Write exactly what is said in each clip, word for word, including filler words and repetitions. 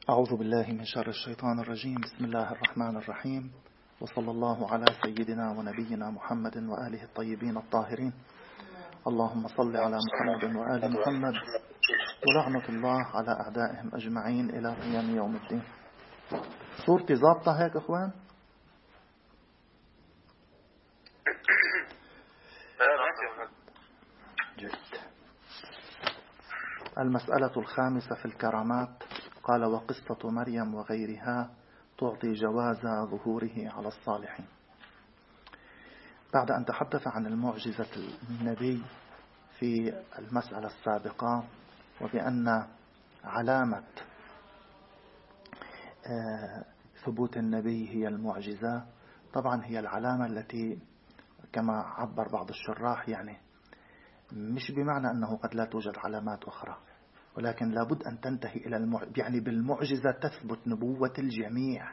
أعوذ بالله من شر الشيطان الرجيم. بسم الله الرحمن الرحيم، وصلى الله على سيدنا ونبينا محمد وآله الطيبين الطاهرين. اللهم صل على محمد وآل محمد، ولعنة الله على أعدائهم أجمعين إلى قيام يوم الدين. صورتي ضابطة هيك أخوان؟ جيد. المسألة الخامسة في الكرامات. قال: وقصة مريم وغيرها تعطي جواز ظهوره على الصالحين. بعد أن تحدث عن المعجزة النبي في المسألة السابقة، وبأن علامة ثبوت النبي هي المعجزة، طبعا هي العلامة التي كما عبر بعض الشراح يعني مش بمعنى أنه قد لا توجد علامات أخرى، ولكن لابد أن تنتهي إلى المع... يعني بالمعجزة تثبت نبوة الجميع،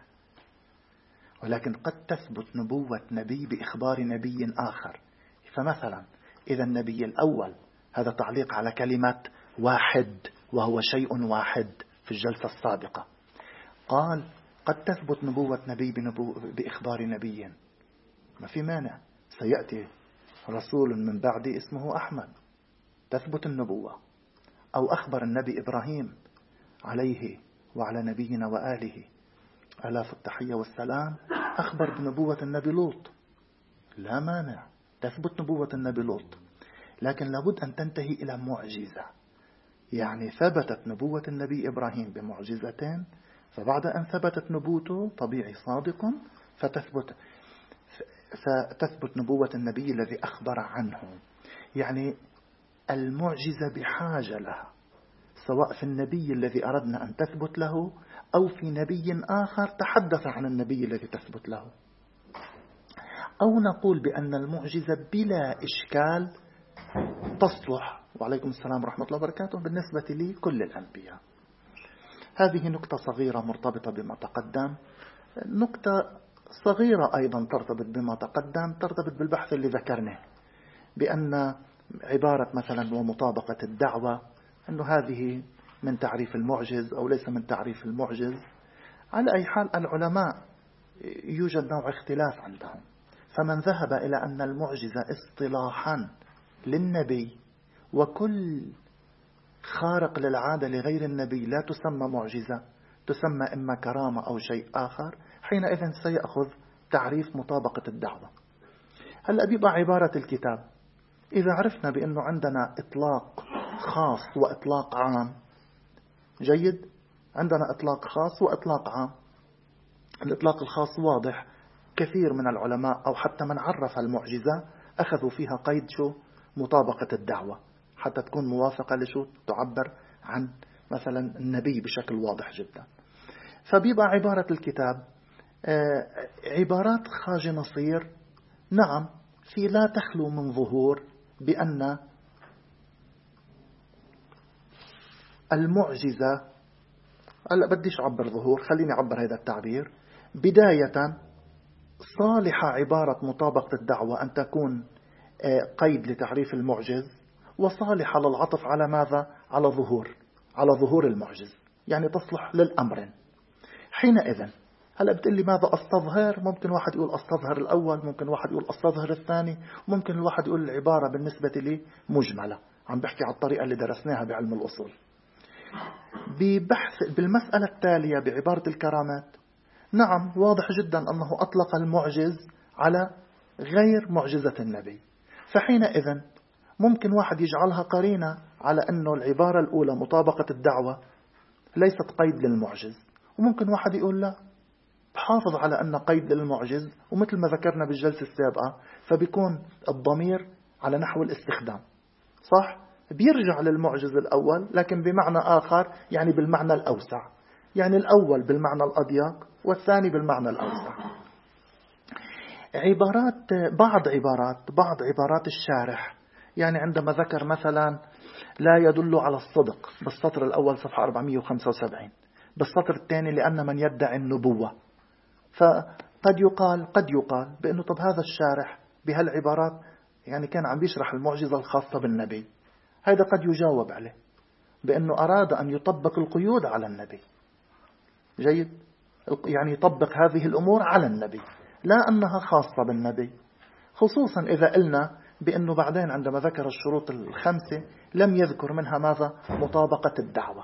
ولكن قد تثبت نبوة نبي بإخبار نبي آخر. فمثلا إذا النبي الأول، هذا تعليق على كلمة واحد وهو شيء واحد في الجلسة السابقة، قال قد تثبت نبوة نبي بنبو... بإخبار نبي، ما في مانع. سيأتي رسول من بعدي اسمه أحمد، تثبت النبوة. أو أخبر النبي إبراهيم عليه وعلى نبينا وآله آلاف التحية والسلام، أخبر بنبوة النبي لوط، لا مانع، تثبت نبوة النبي لوط. لكن لابد أن تنتهي إلى معجزة، يعني ثبتت نبوة النبي إبراهيم بمعجزتين، فبعد أن ثبتت نبوته طبيعي صادق فتثبت فتثبت نبوة النبي الذي أخبر عنه. يعني المعجزة بحاجة لها، سواء في النبي الذي أردنا أن تثبت له أو في نبي آخر تحدث عن النبي الذي تثبت له. أو نقول بأن المعجزة بلا إشكال تصلح، وعليكم السلام ورحمة الله وبركاته، بالنسبة لي كل الأنبياء. هذه نقطة صغيرة مرتبطة بما تقدم. نقطة صغيرة أيضا ترتبط بما تقدم، ترتبط بالبحث اللي ذكرناه بأن عبارة مثلا ومطابقة الدعوة، أنه هذه من تعريف المعجز أو ليس من تعريف المعجز. على أي حال العلماء يوجد نوع اختلاف عندهم، فمن ذهب إلى أن المعجزة اصطلاحا للنبي، وكل خارق للعادة لغير النبي لا تسمى معجزة، تسمى إما كرامة أو شيء آخر، حينئذ سيأخذ تعريف مطابقة الدعوة. هلأ بيبقى عبارة الكتاب، إذا عرفنا بأنه عندنا إطلاق خاص وإطلاق عام، جيد، عندنا إطلاق خاص وإطلاق عام. الإطلاق الخاص واضح، كثير من العلماء أو حتى من عرف المعجزة أخذوا فيها قيد شو؟ مطابقة الدعوة، حتى تكون موافقة لشو تعبر عن مثلا النبي بشكل واضح جدا. فبيبقى عبارة الكتاب عبارات خاج نصير، نعم، في لا تخلو من ظهور بأن المعجزة، هلا بديش أعبر ظهور، خليني أعبر هذا التعبير. بداية صالحة عبارة مطابقة الدعوة أن تكون قيد لتعريف المعجز، وصالحة للعطف على ماذا؟ على ظهور، على ظهور المعجز، يعني تصلح للأمر. حينئذ هلا بتقول لي ماذا أستظهر؟ ممكن واحد يقول أستظهر الأول، ممكن واحد يقول أستظهر الثاني، ممكن الواحد يقول العبارة بالنسبة لي مجملة. عم بحكي على الطريقة اللي درسناها بعلم الأصول. ببحث بالمسألة التالية بعبارة الكرامات، نعم واضح جدا أنه أطلق المعجز على غير معجزة النبي، فحينئذ ممكن واحد يجعلها قرينة على أنه العبارة الأولى مطابقة الدعوة ليست قيد للمعجز، وممكن واحد يقول لا، بحافظ على أن قيد للمعجز، ومثل ما ذكرنا بالجلسة السابقة فبيكون الضمير على نحو الاستخدام، صح؟ بيرجع للمعجز الأول لكن بمعنى آخر، يعني بالمعنى الأوسع، يعني الأول بالمعنى الأضيق والثاني بالمعنى الأوسع. عبارات بعض عبارات بعض عبارات الشارح، يعني عندما ذكر مثلا لا يدل على الصدق بالسطر الأول صفحة أربعمئة وخمسة وسبعين، بالسطر الثاني لأن من يدعي النبوة، فقد يقال قد يقال بأنه طب هذا الشارح بهالعبارات يعني كان عم بيشرح المعجزة الخاصة بالنبي. هذا قد يجاوب عليه بأنه أراد أن يطبق القيود على النبي، جيد، يعني يطبق هذه الأمور على النبي، لا أنها خاصة بالنبي، خصوصا إذا قلنا بأنه بعدين عندما ذكر الشروط الخمسة لم يذكر منها ماذا؟ مطابقة الدعوة.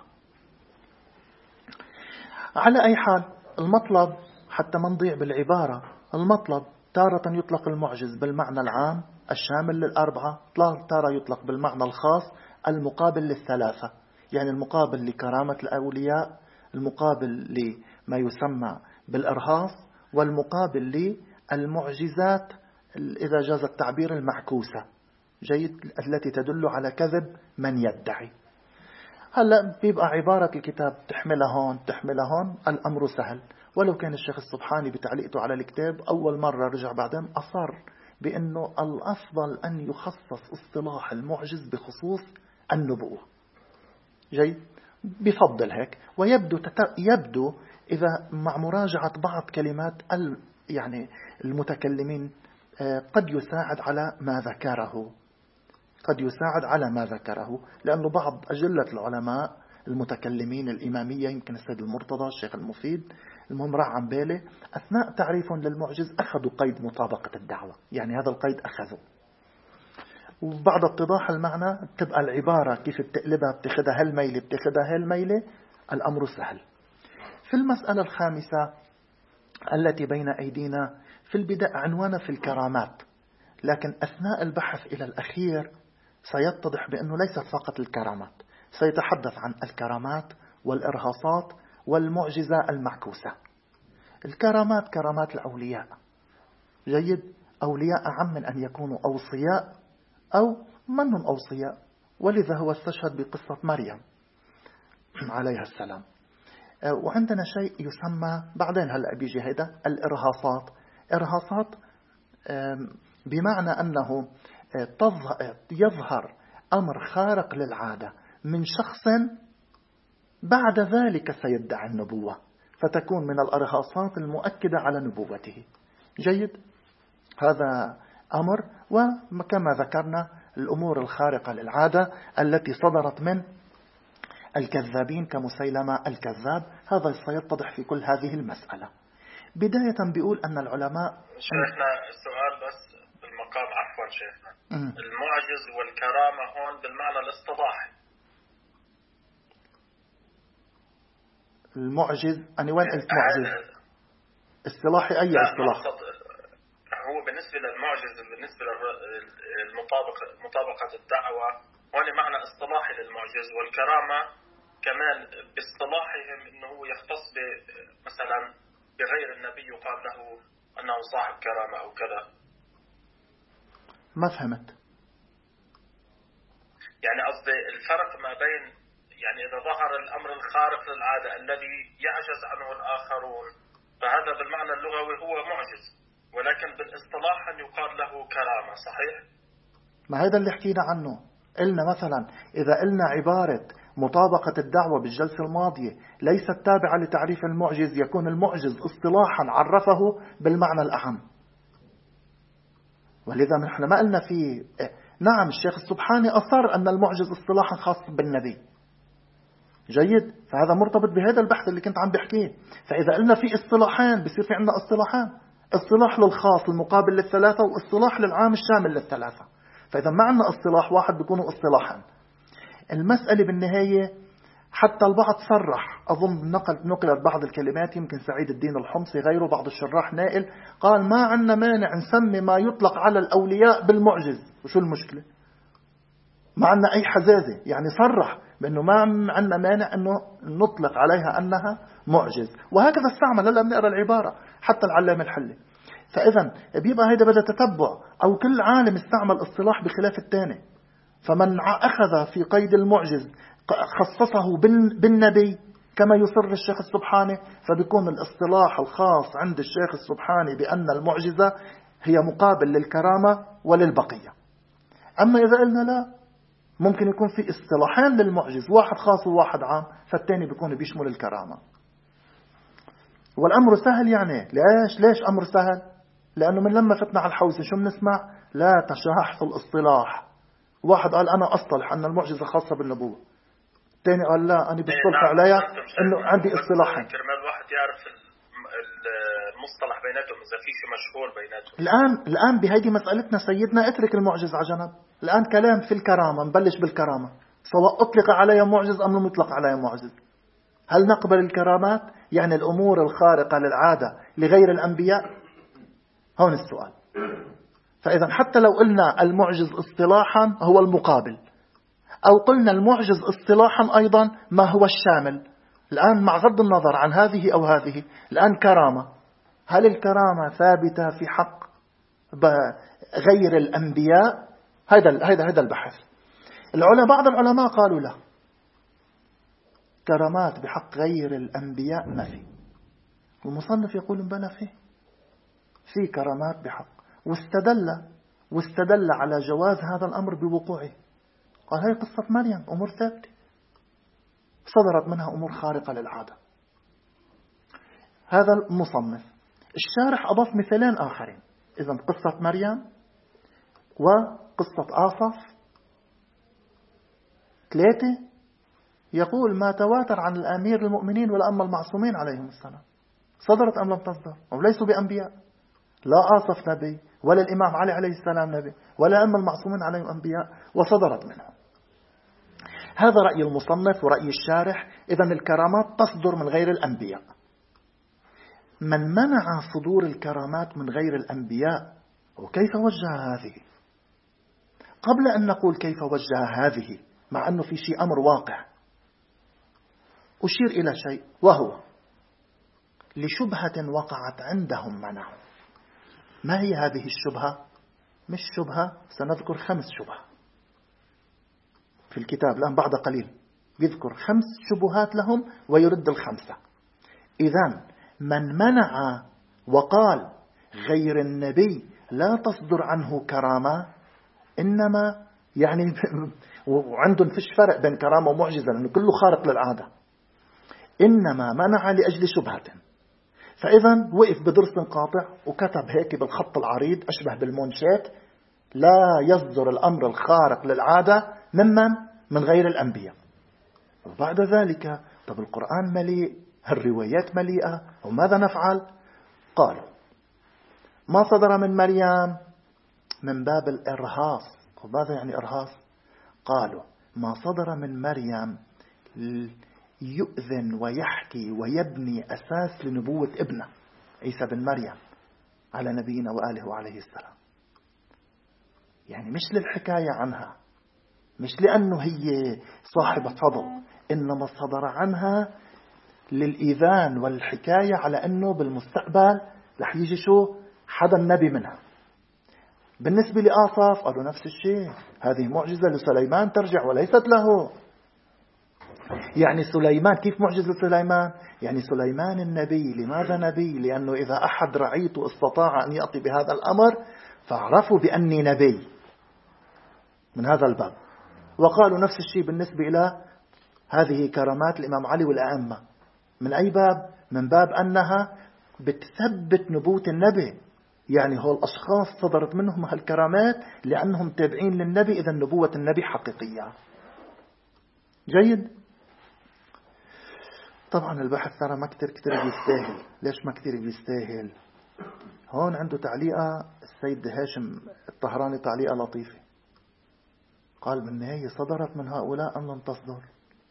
على أي حال المطلب حتى ما نضيع بالعبارة، المطلب تارة يطلق المعجز بالمعنى العام الشامل للأربعة، تارة يطلق بالمعنى الخاص المقابل للثلاثة، يعني المقابل لكرامة الأولياء، المقابل لما يسمى بالإرهاص، والمقابل للمعجزات إذا جاز التعبير المعكوسة، جيد، التي تدل على كذب من يدعي. هلأ بيبقى عبارة الكتاب تحملها هون تحملها هون، الأمر سهل. ولو كان الشيخ السبحاني بتعليقته على الكتاب أول مرة رجع بعدين أصر بأنه الأفضل أن يخصص اصطلاح المعجز بخصوص النبوة، جيد، بفضل هيك. ويبدو تت... يبدو إذا مع مراجعة بعض كلمات ال... يعني المتكلمين قد يساعد على ما ذكره، قد يساعد على ما ذكره، لأنه بعض أجلة العلماء المتكلمين الإمامية، يمكن السيد المرتضى، الشيخ المفيد، المهم راح عن باله، أثناء تعريفهم للمعجز أخذوا قيد مطابقة الدعوة، يعني هذا القيد أخذوا. وبعد اتضاح المعنى تبقى العبارة كيف بتقلبها، بتاخدها هالميلة بتاخدها هالميلة، الأمر سهل. في المسألة الخامسة التي بين أيدينا في البداية عنوانها في الكرامات، لكن أثناء البحث إلى الأخير سيتضح بأنه ليست فقط الكرامات، سيتحدث عن الكرامات والإرهاصات والمعجزة المعكوسة. الكرامات كرامات الأولياء، جيد، أولياء أعم من أن يكونوا أوصياء أو من هم أوصياء، ولذا هو استشهد بقصة مريم عليها السلام. وعندنا شيء يسمى بعدين هلأ بيجي هيدا الإرهاصات. إرهاصات بمعنى أنه يظهر أمر خارق للعادة من شخص بعد ذلك سيدعي النبوة، فتكون من الإرهاصات المؤكدة على نبوته، جيد. هذا أمر، وكما ذكرنا الأمور الخارقة للعادة التي صدرت من الكذابين كمسيلمة الكذاب، هذا سيتضح في كل هذه المسألة. بداية بيقول أن العلماء شيخنا السؤال بس بالمقام، عفوا شيخنا، المعجز والكرامة هون بالمعنى الاصطلاحي. المعجز أنا وين قلت معجز؟ اصطلاحي أي اصطلاح؟ هو بالنسبة للمعجز بالنسبة للمطابقة مطابقة الدعوة هون معنى اصطلاحي للمعجز، والكرامة كمان باصطلاحهم إنه هو يختص مثلا بغير النبي يقال له أنه صاحب كرامة أو كذا. ما فهمت. يعني قصدي الفرق ما بين، يعني إذا ظهر الأمر الخارق للعادة الذي يعجز عنه الآخرون فهذا بالمعنى اللغوي هو معجز، ولكن بالاصطلاح أن يقال له كرامة، صحيح؟ ما هذا اللي حكينا عنه. قلنا مثلا إذا قلنا عبارة مطابقة الدعوة بالجلسة الماضية ليست تابعة لتعريف المعجز، يكون المعجز اصطلاحا عرفه بالمعنى الأعم. ولذا نحن ما قلنا فيه، نعم الشيخ السبحاني أصر أن المعجز اصطلاحا خاص بالنبي، جيد، فهذا مرتبط بهذا البحث اللي كنت عم بحكيه. فإذا قلنا في اصطلاحين بصير في عندنا اصطلاحان، اصطلاح للخاص المقابل للثلاثة، واصطلاح للعام الشامل للثلاثة. فإذا ما عندنا اصطلاح واحد بيكونوا اصطلاحان. المسألة بالنهاية حتى البعض صرح، أظن نقل نقلت بعض الكلمات، يمكن سعيد الدين الحمصي غيره بعض الشراح نائل، قال ما عندنا مانع نسمي ما يطلق على الأولياء بالمعجز، وشو المشكلة؟ ما عندنا أي حزازة، يعني صرح بأنه ما عندنا مانع أنه نطلق عليها أنها معجز، وهكذا استعمل. هلا بنقرأ العبارة حتى العلامة الحلي. فإذا بيبقى هيدا بدأ تتبع، أو كل عالم استعمل اصطلاح بخلاف الثاني. فمن أخذ في قيد المعجز خصصه بالنبي كما يصر الشيخ السبحاني، فبيكون الاصطلاح الخاص عند الشيخ السبحاني بأن المعجزة هي مقابل للكرامة وللبقية. أما إذا قلنا لا، ممكن يكون في اصطلاحين للمعجز، واحد خاص وواحد عام، فالتاني بيكون بيشمل الكرامة. والأمر سهل. يعني ليش ليش أمر سهل؟ لأنه من لما فتنا على الحوزة شو بنسمع؟ لا تشاح في الاصطلاح. واحد قال أنا أصطلح أن المعجزة خاصة بالنبوة، الثاني قال لا أنا بالصلح عليها إنه عندي اصطلاحا. كرمال الواحد يعرف المصطلح بيناتهم إذا في شيء مشهور بيناتهم. الآن الآن بهيدي مسألتنا سيدنا اترك المعجز على جنب. الآن كلام في الكرامة، نبلش بالكرامة، سواء أطلق عليها معجز أم لم يطلق عليها معجز. هل نقبل الكرامات يعني الأمور الخارقة للعادة لغير الأنبياء؟ هون السؤال. فإذا حتى لو قلنا المعجز اصطلاحا هو المقابل، أو قلنا المعجز اصطلاحا أيضا ما هو الشامل. الآن مع غض النظر عن هذه أو هذه، الآن كرامة، هل الكرامة ثابتة في حق غير الأنبياء؟ هذا هذا هذا البحث. العلماء بعض العلماء قالوا لا، كرامات بحق غير الأنبياء ما في. والمصنف يقول بلى فيه في كرامات بحق، واستدل واستدل على جواز هذا الأمر بوقوعه. قال هي قصة مريم أمور ثابتة صدرت منها أمور خارقة للعادة. هذا المصنف. الشارح أضاف مثالين آخرين، إذن قصة مريم وقصة آصف، ثلاثة. يقول ما تواتر عن الأمير المؤمنين والأئمة المعصومين عليهم السلام، صدرت أم لم تصدر؟ وليسوا بأنبياء، لا آصف نبي ولا الإمام علي عليه السلام نبي ولا الأئمة المعصومين عليهم أنبياء، وصدرت منهم. هذا رأي المصنف ورأي الشارح. إذن الكرامات تصدر من غير الأنبياء. من منع صدور الكرامات من غير الأنبياء وكيف وجه هذه؟ قبل أن نقول كيف وجه هذه، مع أنه في شيء أمر واقع، أشير إلى شيء، وهو لشبهة وقعت عندهم منعوا. ما هي هذه الشبهة؟ مش شبهة، سنذكر خمس شبهة في الكتاب الآن بعد قليل، يذكر خمس شبهات لهم ويرد الخمسة. إذن من منع وقال غير النبي لا تصدر عنه كرامة، إنما يعني وعندهم فيش فرق بين كرامة ومعجزة لأنه كله خارق للعادة، إنما منع لأجل شبهة. فإذا وقف بدرس قاطع وكتب هيك بالخط العريض أشبه بالمونشات: لا يصدر الأمر الخارق للعادة ممن من غير الأنبياء. وبعد ذلك طب القرآن مليء، الروايات مليئة، وماذا نفعل؟ قالوا ما صدر من مريم من باب الإرهاص. وماذا يعني إرهاص؟ قالوا ما صدر من مريم يؤذن ويحكي ويبني أساس لنبوة ابنه عيسى بن مريم على نبينا وآله وعليه السلام. يعني مش للحكاية عنها، مش لأنه هي صاحبة فضل، إنما صدر عنها للإذان والحكاية على أنه بالمستقبل رح يجي شو حدا نبي منها. بالنسبة لآصف قالوا نفس الشيء، هذه معجزة لسليمان ترجع وليست له. يعني سليمان كيف معجزة سليمان؟ يعني سليمان النبي. لماذا نبي؟ لأنه إذا أحد رعيته استطاع أن يأتي بهذا الأمر فاعرفوا بأني نبي من هذا الباب. وقالوا نفس الشيء بالنسبة إلى هذه كرامات الإمام علي والأئمة. من أي باب؟ من باب أنها بتثبت نبوة النبي، يعني هو الأشخاص صدرت منهم هالكرامات لأنهم تابعين للنبي، إذا نبوة النبي حقيقية. جيد. طبعا البحث ترى ما كتير كتير بيستاهل. ليش ما كتير بيستاهل؟ هون عنده تعليقة السيد هاشم الطهراني، تعليقة لطيفة، قال بالنهاية صدرت من هؤلاء أم لم تصدر؟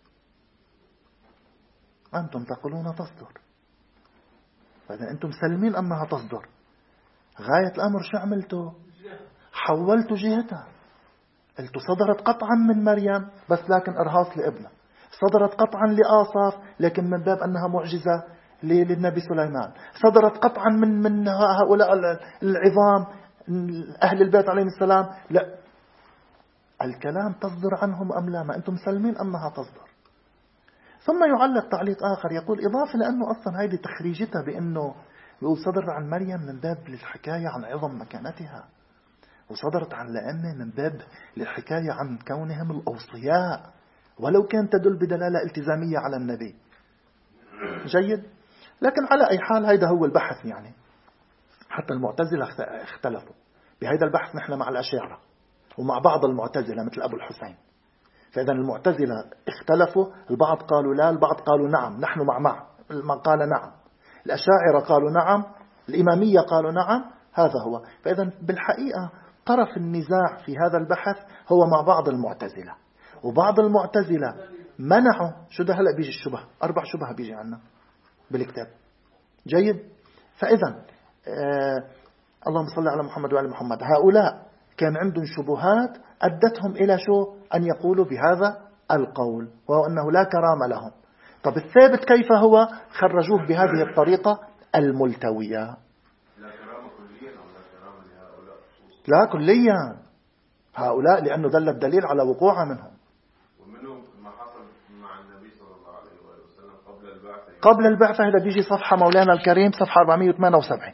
أنتم تقولون تصدر، فإذا أنتم سلمين أنها تصدر، غاية الأمر شو عملتوا؟ حولتوا جهتها. قلتوا صدرت قطعا من مريم بس لكن إرهاص لابنه، صدرت قطعا لآصف لكن من باب أنها معجزة للنبي سليمان، صدرت قطعا من من هؤلاء العظام أهل البيت عليهم السلام. لا، الكلام تصدر عنهم أم لا؟ ما أنتم سلمين أنها تصدر. ثم يعلق تعليق آخر يقول إضافة لأنه أصلا هذه تخريجتها بأنه يقول صدر عن مريم من باب للحكاية عن عظم مكانتها، وصدرت عن الأئمة من باب للحكاية عن كونهم الأوصياء ولو كان تدل بدلالة التزامية على النبي. جيد. لكن على أي حال هذا هو البحث. يعني حتى المعتزلة اختلفوا بهذا البحث، نحن مع الأشاعرة ومع بعض المعتزلة مثل أبو الحسين فإذا المعتزلة اختلفوا، البعض قالوا لا، البعض قالوا نعم، نحن مع مع من قال نعم، الأشاعرة قالوا نعم، الإمامية قالوا نعم. هذا هو. فإذا بالحقيقة طرف النزاع في هذا البحث هو مع بعض المعتزلة، وبعض المعتزلة منعوا. شو ده هلأ بيجي الشبه، أربع شبه بيجي عنا بالكتاب. جيد. فإذا آه اللهم صل على محمد وعلى محمد. هؤلاء كان عندهم شبهات أدتهم إلى شو؟ أن يقولوا بهذا القول، وهو أنه لا كرامة لهم. طب الثابت كيف هو؟ خرجوه بهذه الطريقة الملتوية. لا كرامة كليا أو لا كرامة لهؤلاء؟ لا كليا هؤلاء، لأنه دل الدليل على وقوع منهم. ومنهم ما حصل مع النبي صلى الله عليه وسلم قبل البعثة. قبل البعثة هذا بيجي صفحة مولانا الكريم، صفحة أربعمائة وثمانية وسبعين.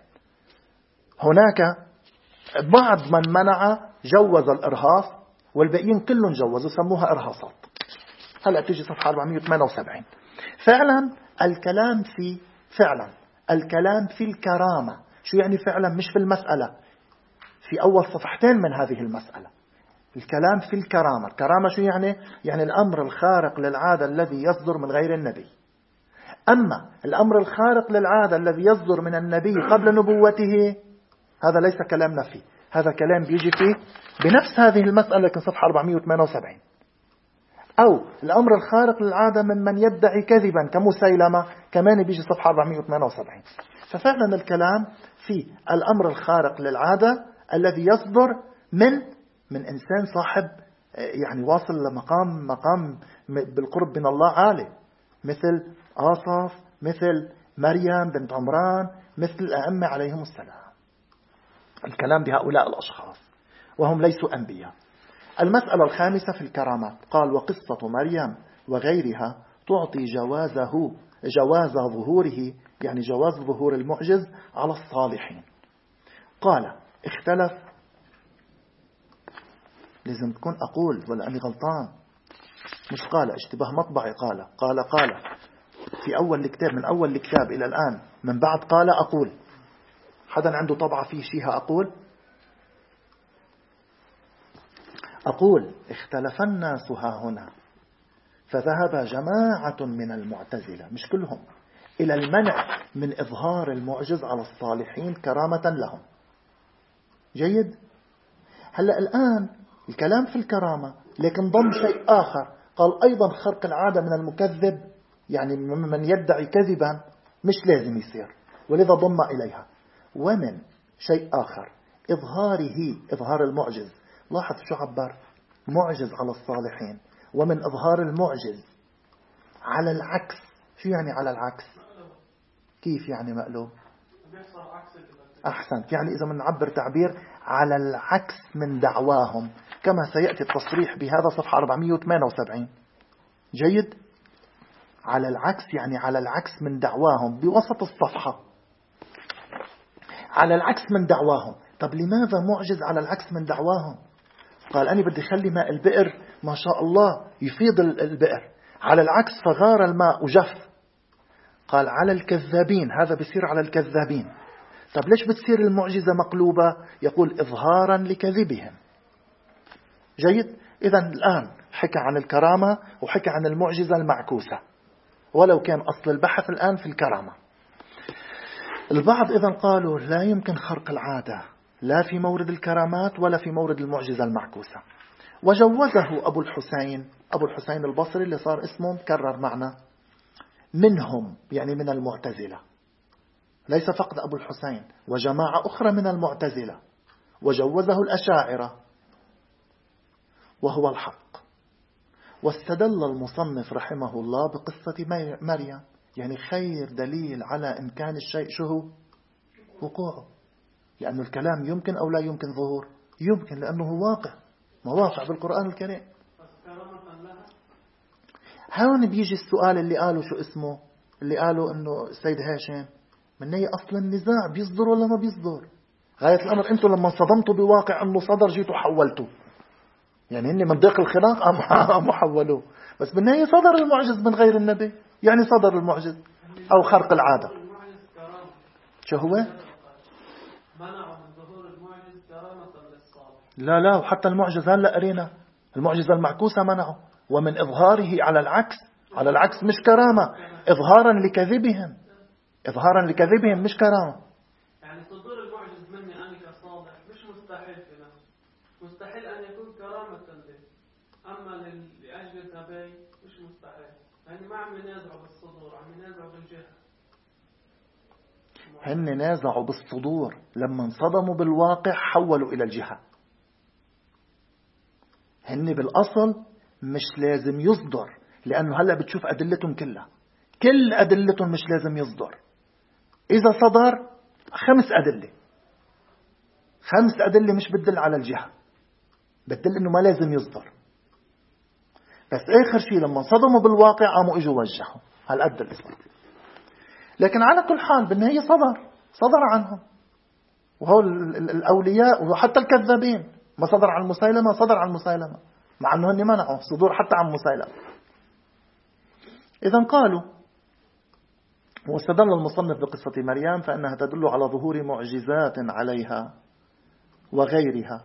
هناك بعض من منع جوز الإرهاص، والباقيين كلهم جوزوا، سموها إرهاصات. هلأ تيجي صفحة أربعمائة وثمانية وسبعين. فعلا الكلام في فعلا الكلام في الكرامة. شو يعني فعلا؟ مش في المسألة، في أول صفحتين من هذه المسألة. الكلام في الكرامة. الكرامة شو يعني؟ يعني الأمر الخارق للعادة الذي يصدر من غير النبي. أما الأمر الخارق للعادة الذي يصدر من النبي قبل نبوته، هذا ليس كلام نفي، هذا كلام بيجي فيه بنفس هذه المسألة لكن صفحة أربعمائة وثمانية وسبعين. أو الأمر الخارق للعادة من من يدعي كذبا كمسيلمة، كمان بيجي صفحة أربعمائة وثمانية وسبعين. ففعلا الكلام في الأمر الخارق للعادة الذي يصدر من من إنسان صاحب يعني واصل لمقام مقام بالقرب من الله عالي، مثل آصف، مثل مريم بنت عمران، مثل الأئمة عليهم السلام. الكلام بهؤلاء الأشخاص وهم ليسوا أنبياء. المسألة الخامسة في الكرامات، قال وقصة مريم وغيرها تعطي جوازه جواز ظهوره، يعني جواز ظهور المعجز على الصالحين. قال اختلف، لازم تكون أقول ولا أني غلطان؟ مش قال اشتباه مطبعي، قال قال قال في أول الكتاب، من أول الكتاب إلى الآن، من بعد قال أقول. حدا عنده طبعة فيه شيها أقول؟ أقول اختلف الناس ها هنا فذهب جماعة من المعتزلة، مش كلهم، إلى المنع من إظهار المعجز على الصالحين كرامة لهم. جيد. هلأ الآن الكلام في الكرامة، لكن ضم شيء آخر، قال أيضا خرق العادة من المكذب، يعني من يدعي كذبا مش لازم يصير، ولذا ضم إليها. ومن شيء آخر إظهاره، إظهار المعجز. لاحظ شو عبر؟ معجز على الصالحين، ومن إظهار المعجز على العكس. شو يعني على العكس؟ كيف يعني مقلوب؟ أحسنت. يعني إذا من نعبر تعبير على العكس من دعواهم، كما سيأتي التصريح بهذا صفحة أربعمائة وثمانية وسبعين. جيد. على العكس يعني على العكس من دعواهم، بوسط الصفحة على العكس من دعواهم. طب لماذا معجز على العكس من دعواهم؟ قال أنا بدي خلي ماء البئر ما شاء الله يفيض البئر، على العكس فغار الماء وجف. قال على الكذابين، هذا بيصير على الكذابين. طب ليش بتصير المعجزة مقلوبة؟ يقول إظهارا لكذبهم. جيد. إذن الآن حكى عن الكرامة وحكى عن المعجزة المعكوسة، ولو كان أصل البحث الآن في الكرامة. البعض إذن قالوا لا يمكن خرق العادة، لا في مورد الكرامات ولا في مورد المعجزة المعكوسة. وجوزه أبو الحسين، أبو الحسين البصري اللي صار اسمه مكرر معنا، منهم يعني من المعتزلة، ليس فقط أبو الحسين، وجماعة أخرى من المعتزلة. وجوزه الأشاعرة وهو الحق. واستدل المصنف رحمه الله بقصة مريم، يعني خير دليل على إمكان الشيء شو هو؟ وقوعه. لأن الكلام يمكن أو لا يمكن ظهور؟ يمكن، لأنه واقع، مواقع بالقرآن الكريم. هون بيجي السؤال اللي قالوا شو اسمه، اللي قالوا إنه السيد هاشم من هي أصل النزاع بيصدر ولا ما بيصدر. غاية الأمر أنتم لما صدمتوا بواقع أنه صدر جيتوا حولتوا، يعني إني من ضيق الخناق أم حولوه. بس بالنهاية صدر المعجز من غير النبي، يعني صدر المعجز أو خرق العادة. شو هو؟ منعوا من ظهور المعجز كرامة للصالح. لا لا، وحتى المعجز هلا قرينا المعجزة المعكوسة منعوا، ومن إظهاره على العكس، على العكس مش كرامة، إظهارا لكذبهم، إظهارا لكذبهم مش كرامة. يعني صدور المعجز مني أنا كصالح مش مستحيل في نفسه، مستحيل أن يكون كرامة لي، أما لأجل النبي مش مستحيل، يعني ما عم ينازعوا بالصدور، عم ينازعوا بالجهة. هن نازعوا بالصدور، لما انصدموا بالواقع حولوا إلى الجهة. هن بالأصل مش لازم يصدر، لأنه هلأ بتشوف أدلتهم كلها، كل أدلتهم مش لازم يصدر. إذا صدر خمس أدلة، خمس أدلة مش بتدل على الجهة، بتدل إنه ما لازم يصدر. بس آخر شيء لما صدموا بالواقع قاموا إجوا وجهوا هالقد الإصدار. لكن على كل حال بالنهاية صدر صدر عنهم، وهو الأولياء وحتى الكذابين ما صدر عن مسيلمة، صدر عن مسيلمة، مع أنه هن منعوا صدور حتى عن مسيلمة. إذن قالوا، واستدل المصنف بقصة مريم فإنها تدل على ظهور معجزات عليها وغيرها.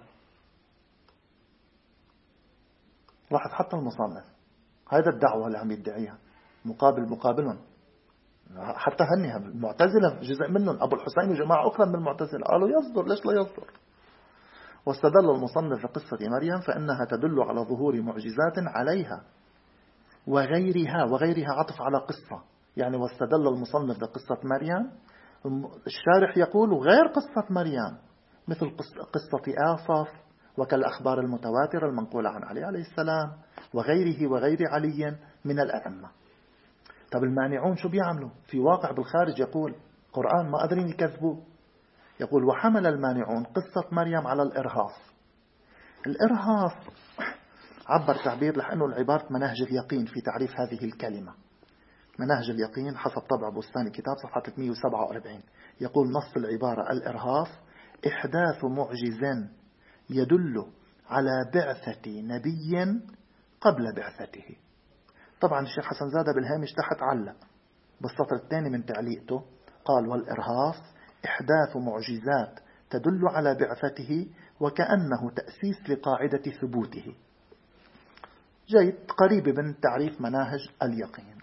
لاحظ حتى المصنف هذا الدعوة اللي عم يدعيها مقابل مقابلهم، حتى هنها المعتزلة جزء منهم أبو الحسين وجماعة أخرى من المعتزلة قالوا يصدر، ليش لا يصدر؟ واستدل المصنف بقصة مريم فإنها تدل على ظهور معجزات عليها وغيرها. وغيرها عطف على قصة، يعني واستدل المصنف بقصة مريم، الشارح يقول غير قصة مريم مثل قصة آصف وكالأخبار المتواترة المنقولة عن علي عليه السلام وغيره وغير علي من الأئمة. طب المانعون شو بيعملوا؟ في واقع بالخارج يقول قرآن ما قادرين يكذبوه. يقول وحمل المانعون قصة مريم على الإرهاص. الإرهاص عبر تعبير لأنه العبارة مناهج اليقين في تعريف هذه الكلمة. مناهج اليقين حسب طبع بستان كتاب صفحة ثلاثمئة وسبعة وأربعين يقول نص العبارة الإرهاص إحداث معجز يدل على بعثة نبي قبل بعثته. طبعا الشيخ حسن زادة بالهامش تحت علق بالسطر الثاني من تعليقته قال والإرهاص إحداث معجزات تدل على بعثته وكأنه تأسيس لقاعدة ثبوته. جيد، قريب من تعريف مناهج اليقين.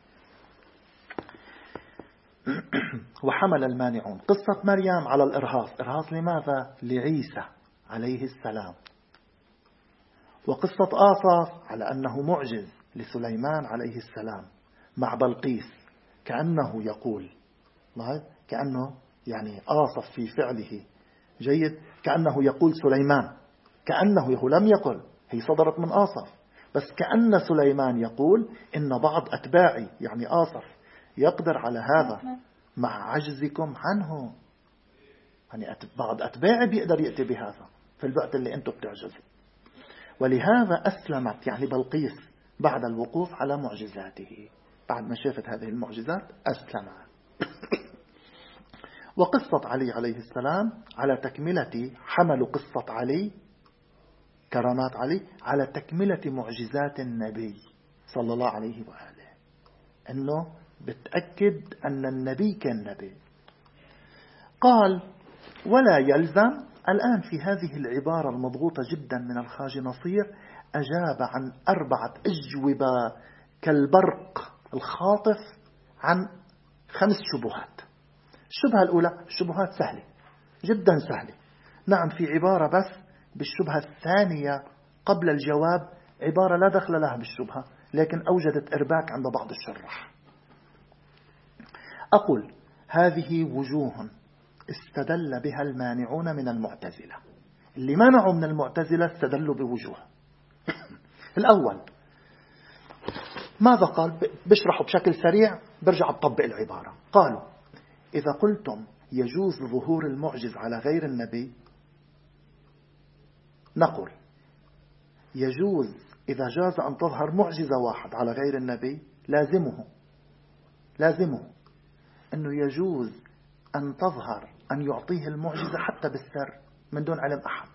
وحمل المانعون قصة مريم على الإرهاص. إرهاص لماذا؟ لعيسى عليه السلام. وقصة آصف على أنه معجز لسليمان عليه السلام مع بلقيس، كأنه يقول كأنه يعني آصف في فعله جيد كأنه يقول سليمان، كأنه لم يقل، هي صدرت من آصف، بس كأن سليمان يقول إن بعض أتباعي يعني آصف يقدر على هذا مع عجزكم عنه، يعني بعض أتباعي بيقدر يأتي بهذا في الوقت اللي أنتم بتعجزوا. ولهذا أسلمت يعني بلقيس بعد الوقوف على معجزاته، بعد ما شافت هذه المعجزات أسلمت. وقصة علي عليه السلام على تكملة، حملوا قصة علي كرامات علي على تكملة معجزات النبي صلى الله عليه وآله، أنه بتأكد أن النبي كان نبي. قال ولا يلزم. الآن في هذه العبارة المضغوطة جدا من الخاج نصير أجاب عن أربعة أجوبة كالبرق الخاطف عن خمس شبهات. الشبهة الأولى الشبهات سهلة جدا سهلة، نعم في عبارة بس بالشبهة الثانية قبل الجواب عبارة لا دخل لها بالشبهة لكن أوجدت إرباك عند بعض الشراح. أقول هذه وجوه استدل بها المانعون من المعتزلة. اللي منعوا من المعتزلة استدلوا بوجوه. الأول ماذا قال؟ بشرحه بشكل سريع برجع بطبق العبارة. قالوا إذا قلتم يجوز ظهور المعجز على غير النبي، نقول يجوز إذا جاز أن تظهر معجزة واحد على غير النبي لازمه لازمه أنه يجوز أن تظهر أن يعطيه المعجزة حتى بالسر من دون علم أحد.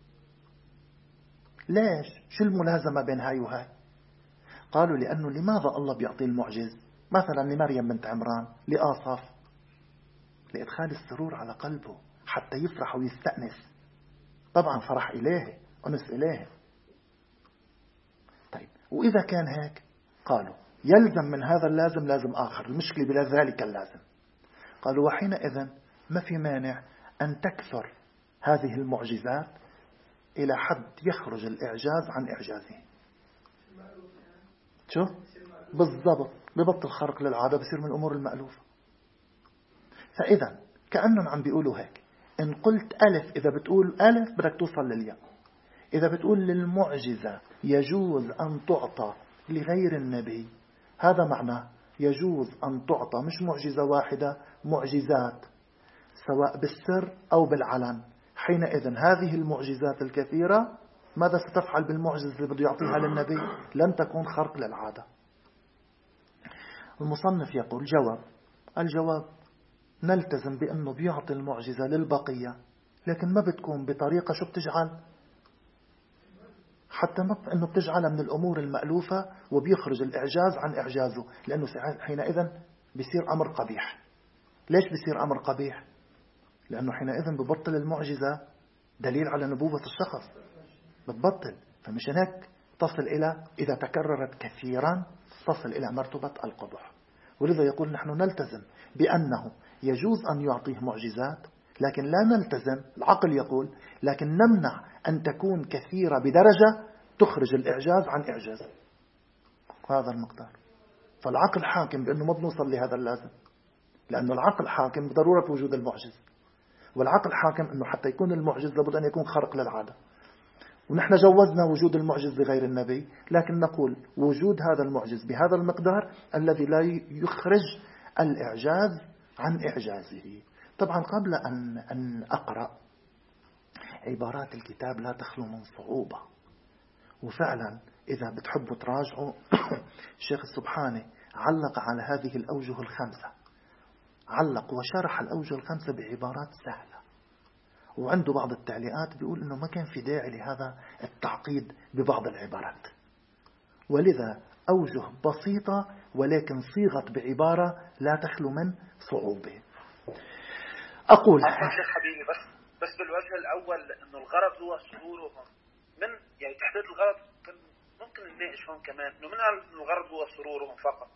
ليش؟ شو الملازمة بين هاي وهاي؟ قالوا لأنه لماذا الله بيعطي المعجز مثلا لمريم بنت عمران لآصف؟ لإدخال السرور على قلبه حتى يفرح ويستأنس، طبعا فرح إليه أنس إليه. طيب وإذا كان هيك قالوا يلزم من هذا اللازم لازم آخر، المشكلة بلا ذلك اللازم. قالوا وحينئذ ما في مانع أن تكثر هذه المعجزات إلى حد يخرج الإعجاز عن إعجازه. شو؟ بالضبط، ببطل خرق للعادة، بصير من الأمور المألوفة. فإذا كأنهم عم بيقولوا هيك، إن قلت ألف إذا بتقول ألف بدك توصل للياء. إذا بتقول للمعجزة يجوز أن تعطى لغير النبي، هذا معناه يجوز أن تعطى مش معجزة واحدة، معجزات سواء بالسر أو بالعلن. حينئذ هذه المعجزات الكثيرة ماذا ستفعل بالمعجزة اللي بده يعطيها للنبي؟ لن تكون خرق للعادة. المصنف يقول جواب، الجواب نلتزم بأنه بيعطي المعجزة للبقية، لكن ما بتكون بطريقة شو بتجعل حتى ما أنه بتجعلها من الأمور المألوفة وبيخرج الإعجاز عن إعجازه، لأنه حينئذ بيصير أمر قبيح. ليش بيصير أمر قبيح؟ لأنه حينئذ ببطل المعجزة دليل على نبوة الشخص، بتبطل. فمش هناك تصل إلى إذا تكررت كثيرا تصل إلى مرتبة القبح. ولذا يقول نحن نلتزم بأنه يجوز أن يعطيه معجزات، لكن لا نلتزم، العقل يقول لكن نمنع أن تكون كثيرة بدرجة تخرج الإعجاز عن إعجاز. هذا المقدار. فالعقل حاكم بأنه ما بنوصل لهذا اللازم، لأنه العقل حاكم بضرورة وجود المعجز، والعقل حاكم أنه حتى يكون المعجز لابد أن يكون خارق للعادة. ونحن جوزنا وجود المعجز لغير النبي، لكن نقول وجود هذا المعجز بهذا المقدار الذي لا يخرج الإعجاز عن إعجازه. طبعا قبل أن, أن أقرأ، عبارات الكتاب لا تخلو من صعوبة، وفعلا إذا بتحبوا تراجعوا الشيخ السبحاني علق على هذه الأوجه الخمسة، علق وشرح الأوجه الخمسة بعبارات سهلة، وعنده بعض التعليقات بيقول إنه ما كان في داعي لهذا التعقيد ببعض العبارات، ولذا أوجه بسيطة ولكن صيغت بعبارة لا تخلو من صعوبة. أقول شيخ حبيبي بس بس بالوجه الأول إنه الغرض هو سرورهم، من يعني تحديد الغرض ممكن نناقش هون كمان إنه من قال إنه الغرض هو سرورهم فقط.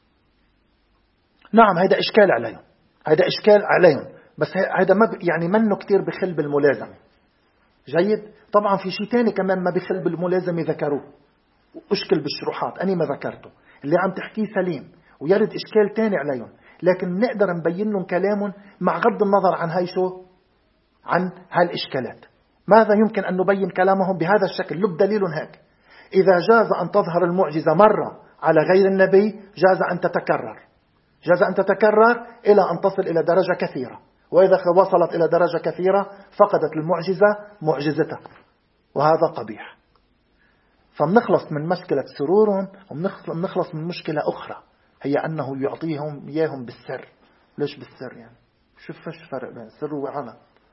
نعم هذا إشكال عليهم، هذا إشكال عليهم، بس هذا ما يعني منه كتير بخل بالملازمة. جيد. طبعا في شيء تاني كمان ما بخل بالملازمة ذكروه وأشكل بالشروحات أنا ما ذكرته، اللي عم تحكيه سليم ويرد إشكال تاني عليهم، لكن نقدر نبين لهم كلامهم مع غض النظر عن هاي شو عن هالإشكالات. ماذا يمكن أن نبين كلامهم بهذا الشكل؟ لب دليل هيك: إذا جاز أن تظهر المعجزة مرة على غير النبي جاز أن تتكرر، جاز أن تتكرر إلى أن تصل إلى درجة كثيرة، وإذا وصلت إلى درجة كثيرة فقدت المعجزة معجزتها، وهذا قبيح. فمنخلص من مشكلة سرورهم ومنخلص من مشكلة أخرى، هي أنه يعطيهم إياهم بالسر. ليش بالسر يعني؟ شوف فش فرق بين سر وعلن.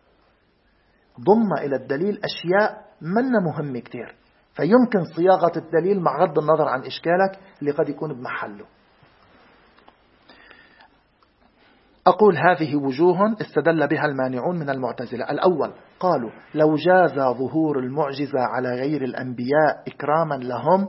ضم إلى الدليل أشياء منا مهمة كتير، فيمكن صياغة الدليل مع غض النظر عن إشكالك اللي قد يكون بمحله. أقول هذه وجوه استدل بها المانعون من المعتزلة. الأول قالوا لو جاز ظهور المعجزة على غير الأنبياء إكراما لهم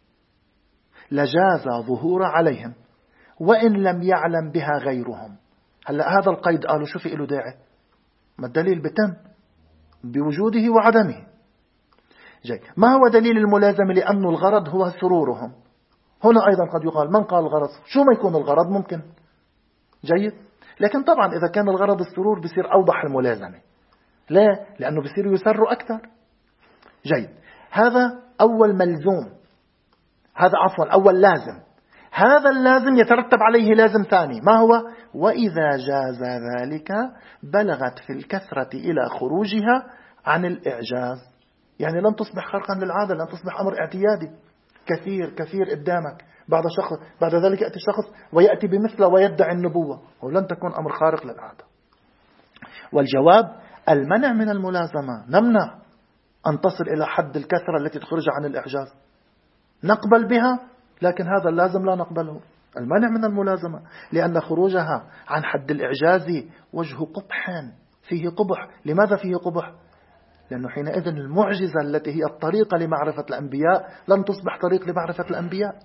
لجاز ظهور عليهم وإن لم يعلم بها غيرهم. هلأ هذا القيد قالوا شو في له داعي؟ ما الدليل بتم بوجوده وعدمه. جاي. ما هو دليل الملازمة؟ لأن الغرض هو سرورهم. هنا أيضا قد يقال من قال الغرض؟ شو ما يكون الغرض ممكن. جيد. لكن طبعا إذا كان الغرض السرور بيصير أوضح الملازمة. لا، لأنه بيصير يسر أكثر. جيد. هذا أول ملزوم، هذا عفوا أول لازم. هذا اللازم يترتب عليه لازم ثاني، ما هو؟ وإذا جاز ذلك بلغت في الكثرة إلى خروجها عن الإعجاز. يعني لن تصبح خرقا للعادة، لن تصبح أمر اعتيادي كثير كثير قدامك. بعد شخص بعد ذلك يأتي شخص ويأتي بمثله ويدعي النبوة، ولن تكون أمر خارق للعادة. والجواب المنع من الملازمة. نمنع أن تصل إلى حد الكثرة التي تخرج عن الإعجاز، نقبل بها، لكن هذا اللازم لا نقبله. المنع من الملازمة لأن خروجها عن حد الإعجاز وجه قبح، فيه قبح. لماذا فيه قبح؟ لأنه حينئذ المعجزة التي هي الطريقة لمعرفة الأنبياء لن تصبح طريق لمعرفة الأنبياء.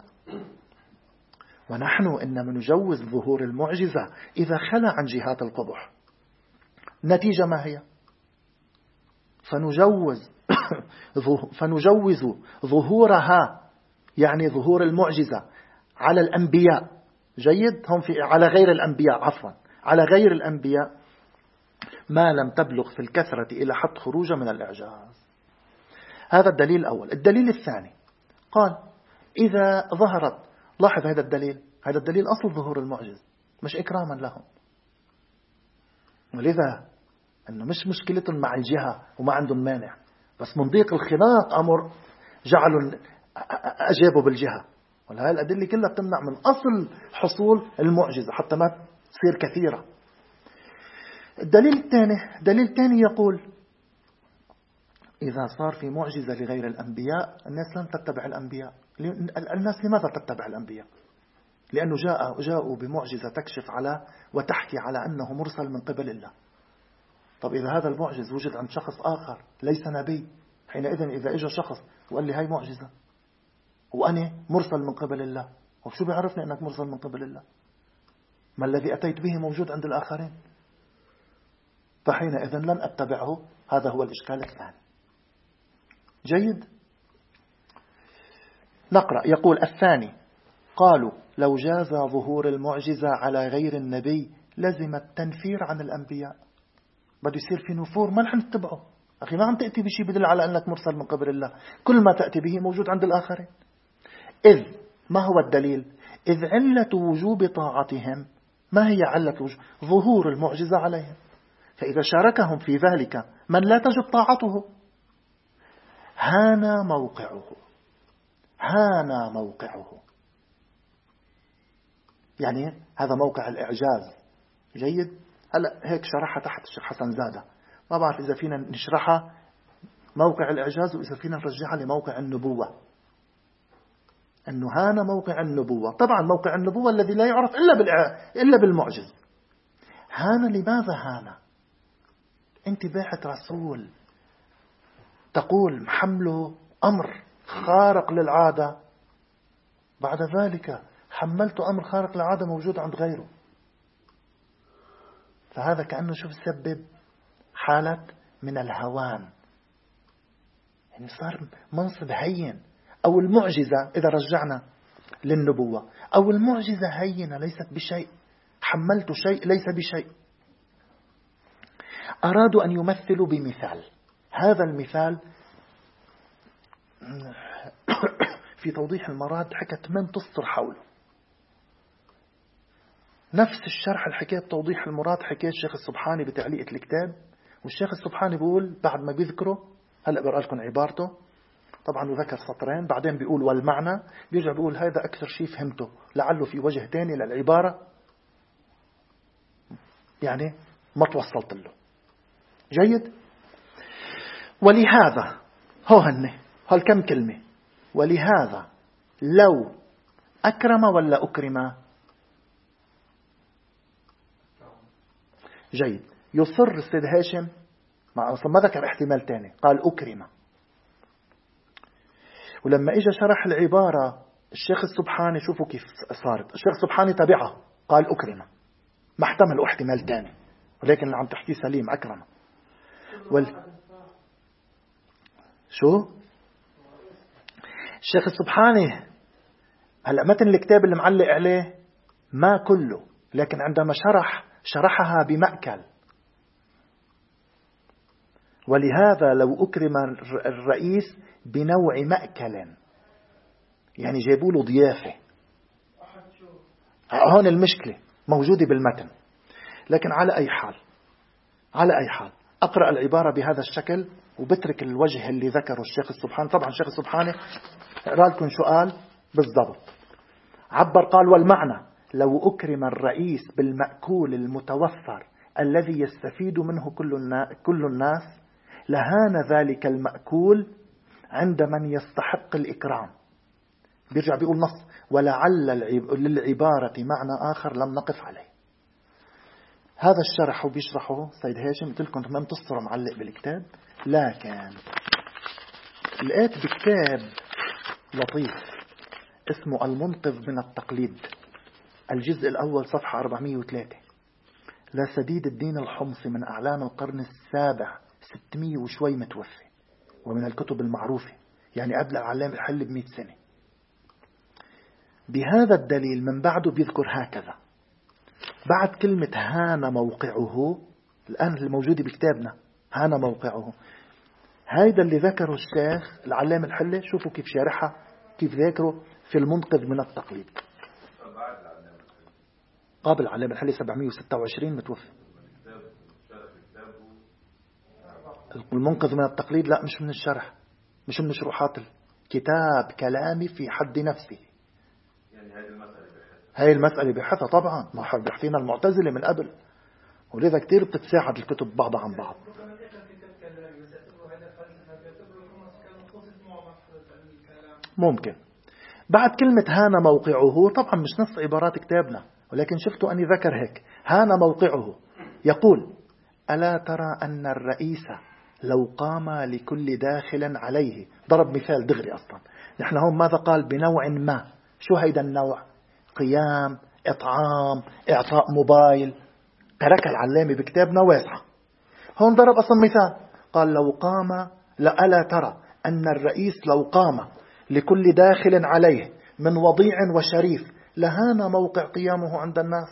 ونحن إنما نجوز ظهور المعجزة إذا خلى عن جهات القبح. نتيجة ما هي؟ فنجوز فنجوز ظهورها، يعني ظهور المعجزة على الأنبياء. جيد، هم في على غير الأنبياء، عفوا على غير الأنبياء، ما لم تبلغ في الكثرة إلى حد خروج من الإعجاز. هذا الدليل الأول. الدليل الثاني قال إذا ظهرت، لاحظ هذا الدليل، هذا الدليل أصل ظهور المعجز مش إكراما لهم. ولذا أنه مش مشكلتهم مع الجهة وما عندهم مانع، بس من ضيق الخناق أمر جعلوا أجابوا بالجهة. وهذه الأدلة كلها تمنع من أصل حصول المعجزة حتى ما تصير كثيرة. الدليل الثاني دليل ثاني يقول إذا صار في معجزة لغير الأنبياء الناس لن تتبع الأنبياء. الناس لماذا تتبع الأنبياء؟ لأنه جاء جاءوا بمعجزة تكشف على وتحكي على أنه مرسل من قبل الله. طب إذا هذا المعجز وجد عند شخص آخر ليس نبي، حينئذ إذا إجا شخص وقال لي هاي معجزة وأنا مرسل من قبل الله، وشو بيعرفني أنك مرسل من قبل الله؟ ما الذي أتيت به موجود عند الآخرين، فحينئذ لن أتبعه. هذا هو الإشكال الثاني. جيد، نقرأ. يقول الثاني قالوا لو جاز ظهور المعجزة على غير النبي لزم التنفير عن الأنبياء. بده يصير في نفور، ما نحن نتبعه. أخي ما عم تأتي بشيء بدل على أنك مرسل من قبل الله، كل ما تأتي به موجود عند الآخرين. إذ ما هو الدليل؟ إذ علة وجوب طاعتهم، ما هي علة وجوب؟ ظهور المعجزة عليهم. فإذا شاركهم في ذلك من لا تجب طاعته هان موقعه، هان موقعه. يعني هذا موقع الإعجاز. جيد، هلا هيك شرحها تحت الشيخ حسن زادة، ما بعرف إذا فينا نشرحها موقع الإعجاز وإذا فينا نرجعها لموقع النبوة. أنه هان موقع النبوة. طبعا موقع النبوة الذي لا يعرف إلا إلا بالمعجز. هان، لماذا هان؟ أنت باحث رسول تقول حمله أمر خارق للعادة، بعد ذلك حملت أمر خارق للعادة موجود عند غيره. فهذا كأنه شوف سبب حالة من الهوان، يعني صار منصب هين. أو المعجزة إذا رجعنا للنبوة، أو المعجزة هينة ليست بشيء، حملت شيء ليس بشيء. أرادوا أن يمثلوا بمثال. هذا المثال في توضيح المراد حكت من تسطر حوله. نفس الشرح الحكاية بتوضيح المراد حكاية الشيخ السبحاني بتعليقة الكتاب. والشيخ السبحاني بيقول بعد ما بيذكره، هلأ بقرأ لكم عبارته، طبعا وذكر سطرين، بعدين بيقول والمعنى، بيرجع بيقول هذا أكثر شيء فهمته، لعله في وجه تاني للعبارة يعني ما توصلت له. جيد، ولهذا هو هن هل كم كلمة، ولهذا لو أكرم ولا أكرم. جيد، يصر السيد هاشم مع أصلا ما ذكر احتمال تاني، قال أكرم. ولما إجا شرح العبارة الشيخ السبحاني شوفوا كيف صارت، الشيخ السبحاني تبعها قال أكرم، ما احتمل احتمال تاني، ولكن عم تحكي سليم أكرم. وال... شو الشيخ السبحاني هلأ متن الكتاب اللي معلق عليه ما كله، لكن عندما شرح شرحها بمأكل. ولهذا لو أكرم الرئيس بنوع مأكل، يعني جايبوا له ضيافة. هون المشكلة موجودة بالمتن، لكن على أي حال على أي حال أقرأ العبارة بهذا الشكل وبترك الوجه اللي ذكره الشيخ السبحاني. طبعا الشيخ السبحاني اقرأ لكم سؤال بالضبط. عبر قال والمعنى لو أكرم الرئيس بالمأكول المتوفر الذي يستفيد منه كل الناس لهان ذلك المأكول عند من يستحق الإكرام. بيرجع بيقول نص ولعل للعبارة معنى آخر لم نقف عليه. هذا الشرح وبيشرحه سيد هاشم، قلت لكم ما بتصدر معلق بالكتاب، لكن لقيت بكتاب لطيف اسمه المنقذ من التقليد، الجزء الأول صفحة أربعمئة وثلاثة، لسديد الدين الحمصي، من أعلام القرن السابع، ستمئة وشوي متوفي، ومن الكتب المعروفة، يعني قبل العلامة الحل بمئة سنة. بهذا الدليل من بعده بيذكر هكذا، بعد كلمة هان موقعه، الآن الموجودة بكتابنا هان موقعه، هذا اللي ذكره الشيخ العلامة الحلة، شوفوا كيف شارحها، كيف ذكره في المنقذ من التقليد. قابل العلامة الحلة سبعمئة وستة وعشرين متوفى. المنقذ من التقليد لا، مش من الشرح، مش من شروحات الكتاب، كلامي في حد نفسه. يعني هذه المسألة بحثها هاي المسألة بحثها طبعا، ما حد بحثينا المعتزلة من قبل، ولذا كتير بتتساعد الكتب بعضها عن بعض. ممكن. بعد كلمة هان موقعه، طبعا مش نص عبارات كتابنا، ولكن شفتوا أني ذكر هيك، هان موقعه، يقول: ألا ترى أن الرئيس لو قام لكل داخل عليه، ضرب مثال دغري. أصلا نحن هون ماذا قال؟ بنوع ما. شو هيدا النوع؟ قيام، إطعام، إعطاء موبايل، ترك العلامة بكتابنا واسعة. هون ضرب أصلا مثال، قال: لو قام، ألا ترى أن الرئيس لو قام لكل داخل عليه من وضيع وشريف لهان موقع قيامه عند الناس.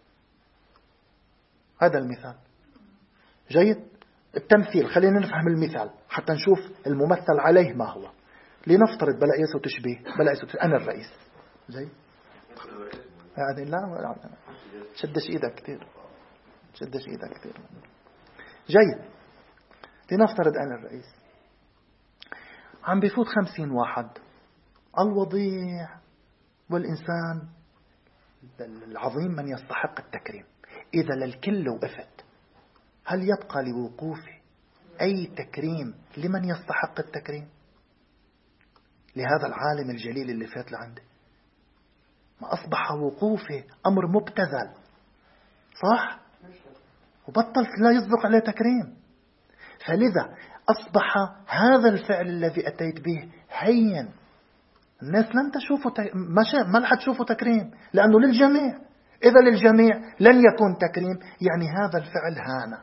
هذا المثال جيد. التمثيل، خلينا نفهم المثال حتى نشوف الممثل عليه ما هو. لنفترض بلا يسو تشبيه، بلا يسو تشبيه، أنا الرئيس. جيد. هذه لا شدش إيدك كتير، شدش إيدك كتير. جيد. لنفترض أنا الرئيس، عم بيفوت خمسين واحد، الوضيع والإنسان العظيم من يستحق التكريم. إذا للكل وقفت، هل يبقى لوقوفه أي تكريم لمن يستحق التكريم؟ لهذا العالم الجليل اللي فات لعنده، ما أصبح وقوفه أمر مبتذل، صح؟ وبطل لا يصدق عليه تكريم. فلذا أصبح هذا الفعل الذي أتيت به هين، الناس لن تشوفه ت... ما لحد تشوفه تكريم، لأنه للجميع. إذا للجميع لن يكون تكريم، يعني هذا الفعل هان.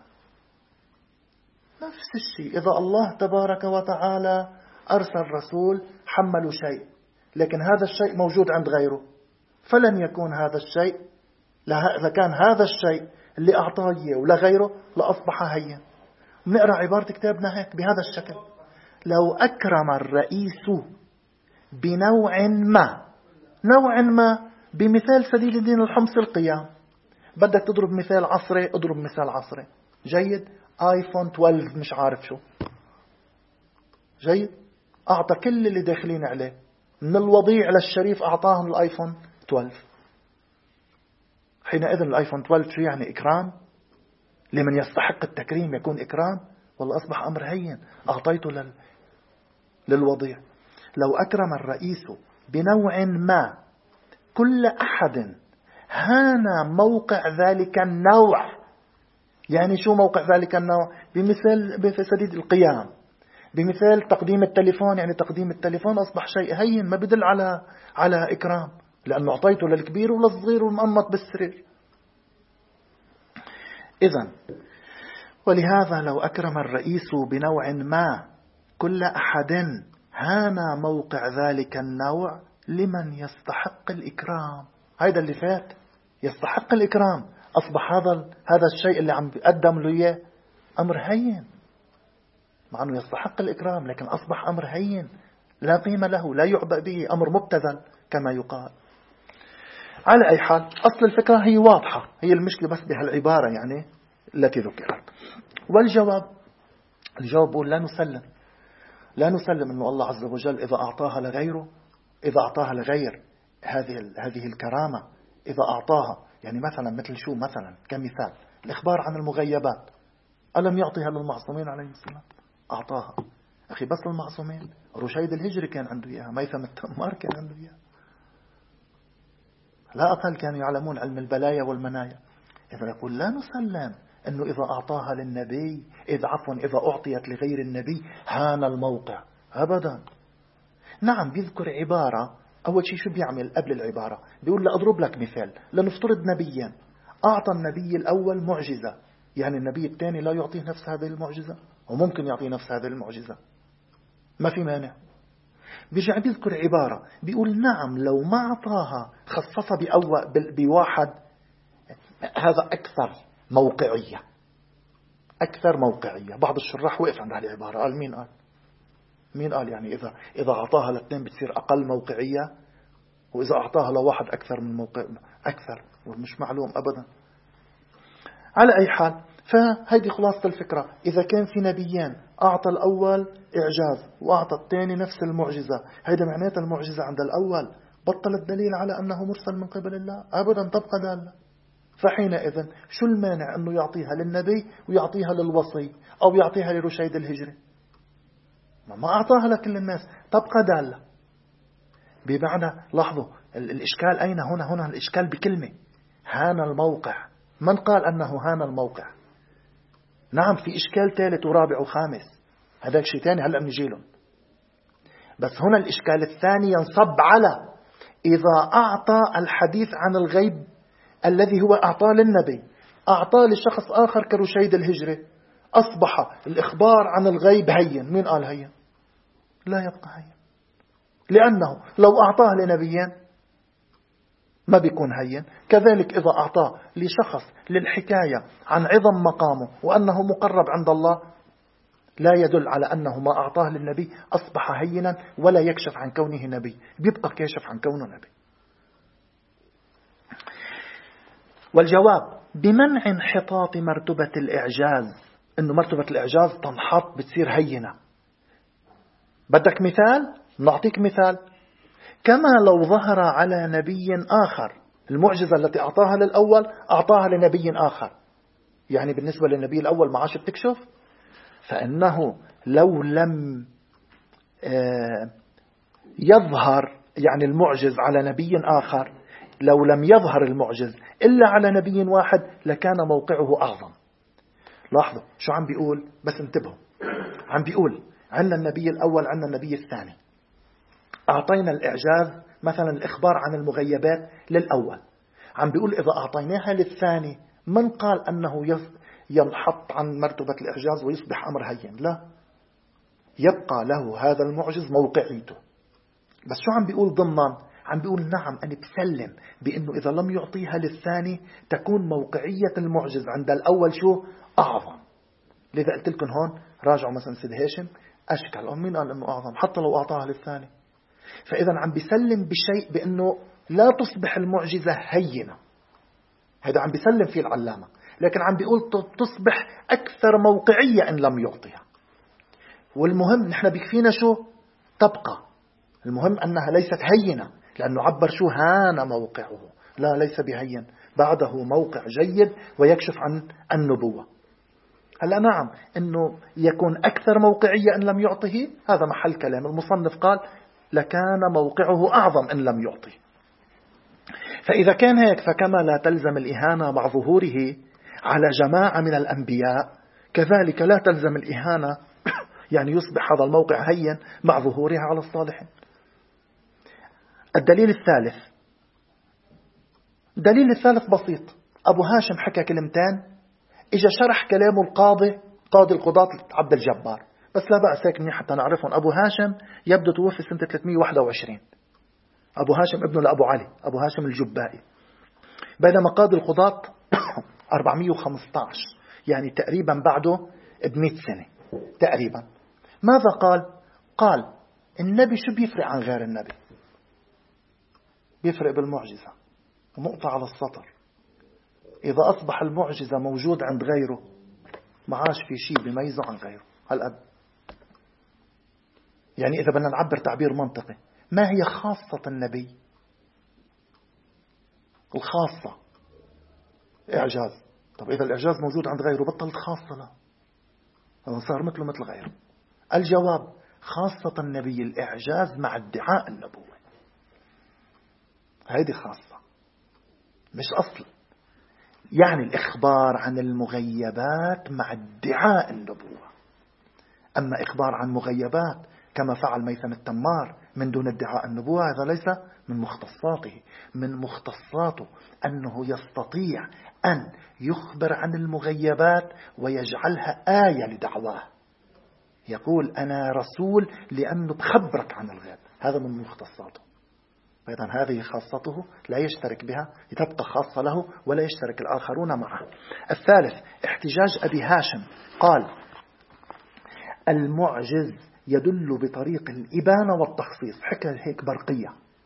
نفس الشيء إذا الله تبارك وتعالى أرسل رسول حملوا شيء، لكن هذا الشيء موجود عند غيره، فلن يكون هذا الشيء، إذا كان هذا الشيء اللي أعطاه إياه ولا غيره لأصبح هين. نقرأ عبارة كتابنا هيك بهذا الشكل: لو أكرم الرئيس بنوع ما، نوع ما بمثال سديد الدين الحمصي القيام. بدك تضرب مثال عصري، اضرب مثال عصري. جيد. آيفون اثنا عشر مش عارف شو. جيد. أعطى كل اللي داخلين عليه من الوضيع للشريف، أعطاهم الآيفون اثنا عشر. حينئذ الآيفون اثنا عشر شو يعني؟ إكرام لمن يستحق التكريم، يكون إكرام. والله أصبح أمر هين، أعطيته لل... للوضيع. لو أكرم الرئيس بنوع ما كل أحد هان موقع ذلك النوع. يعني شو موقع ذلك النوع؟ بمثال بسديد القيام، بمثال تقديم التليفون، يعني تقديم التليفون أصبح شيء هين، ما بدل على على إكرام، لأنه أعطيته للكبير وللصغير والمأمط بالسرير. إذن ولهذا لو أكرم الرئيس بنوع ما كل أحد هان موقع ذلك النوع لمن يستحق الإكرام. هذا اللي فات يستحق الإكرام، أصبح هذا هذا الشيء اللي عم بيقدم له إياه أمر هين، مع أنه يستحق الإكرام، لكن أصبح أمر هين لا قيمة له، لا يعبأ به، أمر مبتذل كما يقال. على أي حال، أصل الفكرة هي واضحة، هي المشكلة بس بهالعبارة يعني التي ذكرت. والجواب، الجواب بقول لا نسلم، لا نسلم أنه الله عز وجل إذا أعطاها لغيره، إذا أعطاها لغير هذه هذه الكرامة، إذا أعطاها يعني مثلا مثل شو، مثلا كمثال الإخبار عن المغيبات، ألم يعطيها للمعصومين عليهم السلام؟ أعطاها. أخي بس المعصومين، رشيد الهجري كان عنده إياها، ميثم التمار كان عنده إياها، لا أقل كانوا يعلمون علم البلايا والمنايا. إذا يقول لا نسلم أنه إذا أعطاها للنبي، إذا عفوا إذا أعطيت لغير النبي هان الموقع، أبدا. نعم بيذكر عبارة، أول شيء شو بيعمل قبل العبارة؟ بيقول لأضرب لك مثال، لنفترض نبيا أعطى النبي الأول معجزة، يعني النبي الثاني لا يعطيه نفس هذه المعجزة، وممكن يعطيه نفس هذه المعجزة، ما في مانع. بيرجع بيذكر عبارة بيقول نعم لو ما أعطاها خصصها بواحد، هذا أكثر موقعية، أكثر موقعية. بعض الشراح وقف عند هذه العبارة، قال مين قال مين قال يعني إذا إذا أعطاها لاثنين بتصير أقل موقعية، وإذا أعطاها لواحد أكثر من موقع أكثر، ومش معلوم أبدا. على أي حال، فهيدي خلاصة الفكرة. إذا كان في نبيان أعطى الأول إعجاز وأعطى الثاني نفس المعجزة، هيدا معناتها المعجزة عند الأول بطل الدليل على أنه مرسل من قبل الله أبدا، تبقى دالة. فحينئذ شو المانع أنه يعطيها للنبي ويعطيها للوصي أو يعطيها لرشيد الهجري؟ ما أعطاها لكل الناس، تبقى دالة. بمعنى لاحظوا الإشكال أين هنا؟ هنا الإشكال بكلمة هان الموقع. من قال أنه هان الموقع؟ نعم في إشكال ثالث ورابع وخامس، هذاك شيء ثاني هلأ بنجيلهم. بس هنا الإشكال الثاني ينصب على إذا أعطى الحديث عن الغيب الذي هو أعطاه للنبي، أعطاه لشخص آخر كرشيد الهجري، أصبح الإخبار عن الغيب هين. مين قال هين؟ لا يبقى هين، لأنه لو أعطاه لنبيين ما بيكون هين. كذلك إذا أعطاه لشخص للحكاية عن عظم مقامه وأنه مقرب عند الله، لا يدل على أنه ما أعطاه للنبي أصبح هينا ولا يكشف عن كونه نبي، بيبقى كاشف عن كونه نبي. والجواب بمنع انحطاط مرتبة الإعجاز، إنه مرتبة الإعجاز تنحط بتصير هينة. بدك مثال؟ نعطيك مثال. كما لو ظهر على نبي آخر المعجزة التي أعطاها للأول أعطاها لنبي آخر، يعني بالنسبة للنبي الأول ما عاش بتكشف، فإنه لو لم يظهر يعني المعجز على نبي آخر، لو لم يظهر المعجز إلا على نبي واحد لكان موقعه أعظم. لاحظوا شو عم بيقول، بس انتبهوا، عم بيقول عندنا النبي الأول عندنا النبي الثاني، أعطينا الإعجاز مثلا الإخبار عن المغيبات للأول، عم بيقول إذا أعطيناها للثاني من قال أنه ينحط عن مرتبة الإعجاز ويصبح أمر هين؟ لا، يبقى له هذا المعجز موقعيته. بس شو عم بيقول ضمن؟ عم بيقول نعم أنا بسلم بأنه إذا لم يعطيها للثاني تكون موقعية المعجز عند الأول شو أعظم. لذا قلت لكم هون راجعوا مثلا سيد هاشم أشكال، مين قال أنه أعظم حتى لو أعطاها للثاني؟ فإذا عم بيسلم بشيء بأنه لا تصبح المعجزة هينة، هذا عم بيسلم فيه العلامة، لكن عم بيقول تصبح أكثر موقعية إن لم يعطيها. والمهم نحن بيكفينا شو تبقى، المهم أنها ليست هينة، لأنه عبر شو هان موقعه، لا ليس بهين، بعده موقع جيد ويكشف عن النبوة. هلا نعم أنه يكون أكثر موقعية إن لم يعطه، هذا محل كلام المصنف، قال لكان موقعه أعظم إن لم يعطه. فإذا كان هيك فكما لا تلزم الإهانة مع ظهوره على جماعة من الأنبياء، كذلك لا تلزم الإهانة يعني يصبح هذا الموقع هين مع ظهورها على الصالحين. الدليل الثالث، الدليل الثالث بسيط. أبو هاشم حكى كلمتين، إجا شرح كلامه القاضي قاضي القضاة عبد الجبار، بس لا بأس هيك منيح حتى نعرفهم. أبو هاشم يبدو توفي سنة ثلاثمئة وواحد وعشرين، أبو هاشم ابنه لأبو علي، أبو هاشم الجبائي، بينما قاضي القضاة أربعمئة وخمسة عشر، يعني تقريبا بعده بمئة سنة تقريبا. ماذا قال؟ قال النبي شو بيفرق عن غير النبي؟ بيفرق بالمعجزة ونقطة على السطر. إذا أصبح المعجزة موجود عند غيره ما عاش في شيء بيميزه عن غيره هالقد. يعني إذا بدنا نعبر تعبير منطقي، ما هي خاصة النبي؟ الخاصة إعجاز. طب إذا الإعجاز موجود عند غيره بطلت خاصة له، صار مثله مثل غيره. الجواب خاصة النبي الإعجاز مع ادعاء النبوة، هذه خاصة مش أصل. يعني الإخبار عن المغيبات مع ادعاء النبوة. أما إخبار عن مغيبات كما فعل ميثم التمار من دون ادعاء النبوة، هذا ليس من مختصاته. من مختصاته أنه يستطيع أن يخبر عن المغيبات ويجعلها آية لدعواه. يقول أنا رسول لأنه بخبرك عن الغيب، هذا من مختصاته. أيضا هذه خاصته لا يشترك بها، تبقى خاصة له ولا يشترك الآخرون معه. الثالث احتجاج أبي هاشم، قال المعجز يدل بطريق الإبانة والتخصيص. حكى هيك برقية.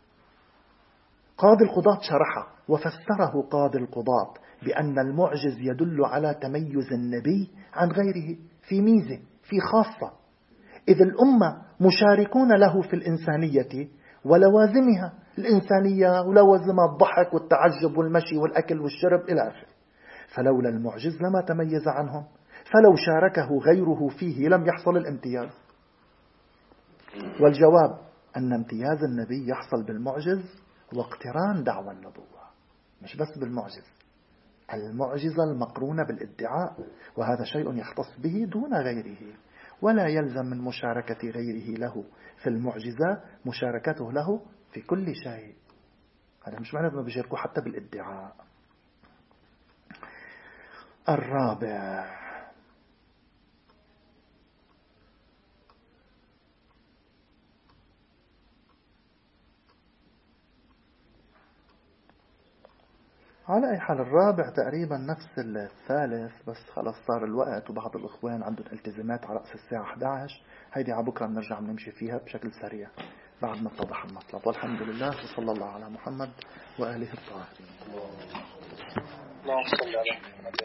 قاضي القضاة شرحه وفسره قاضي القضاة بأن المعجز يدل على تميز النبي عن غيره في ميزة، في خاصة، إذ الأمة مشاركون له في الإنسانية ولوازمها الإنسانية، ولوازمها الضحك والتعجب والمشي والأكل والشرب إلى آخره. فلولا المعجز لما تميز عنهم، فلو شاركه غيره فيه لم يحصل الامتياز. والجواب أن امتياز النبي يحصل بالمعجز واقتران دعوى النبوة، مش بس بالمعجز، المعجزة المقرونة بالادعاء، وهذا شيء يختص به دون غيره، ولا يلزم من مشاركة غيره له في المعجزة مشاركته له في كل شيء. هذا مش معنى أنه بيشاركوا حتى بالادعاء. الرابع على أي حال الرابع تقريبا نفس الثالث، بس خلاص صار الوقت وبعض الإخوان عندهم التزامات على رأس الساعة إحدى عشر. هيدي على بكرة بنرجع بنمشي فيها بشكل سريع بعد ما اتضح المطلب. والحمد لله وصلى الله على محمد وآله الطاهرين. اللهم صل على محمد.